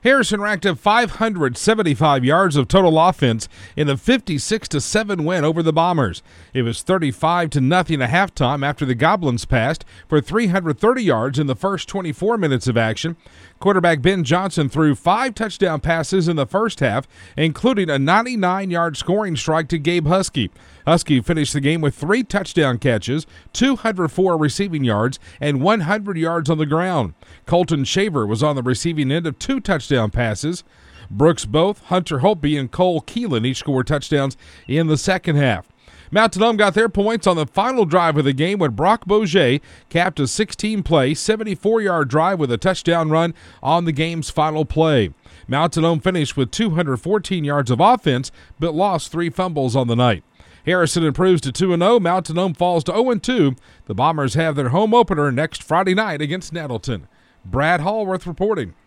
Harrison racked up 575 yards of total offense in a 56-7 win over the Bombers. It was 35-0 at halftime after the Goblins passed for 330 yards in the first 24 minutes of action. Quarterback Ben Johnson threw 5 touchdown passes in the first half, including a 99-yard scoring strike to Gabe Husky. Husky finished the game with 3 touchdown catches, 204 receiving yards, and 100 yards on the ground. Colton Shaver was on the receiving end of 2 touchdown passes. Brooks Both, Hunter Holtby, and Cole Keelan each scored touchdowns in the second half. Mount Denome got their points on the final drive of the game when Brock Bourget capped a 16-play, 74-yard drive with a touchdown run on the game's final play. Mount Denome finished with 214 yards of offense but lost 3 fumbles on the night. Harrison improves to 2-0. Mount Denome falls to 0-2. The Bombers have their home opener next Friday night against Nettleton. Brad Hallworth reporting.